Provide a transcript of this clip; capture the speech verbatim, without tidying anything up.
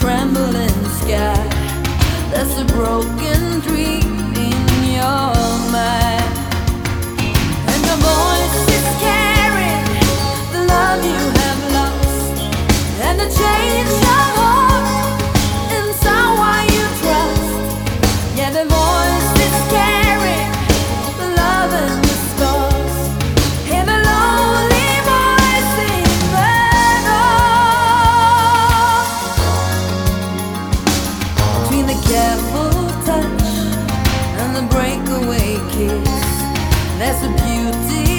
trembling sky. There's a broken dream in your mind, and your voice is carrying the love you have lost, and the change of heart in someone you trust. Yeah, the voice is carrying the love and the scars, and the lonely voice in the dark. Between the careful touch and the breakaway kiss, there's a beauty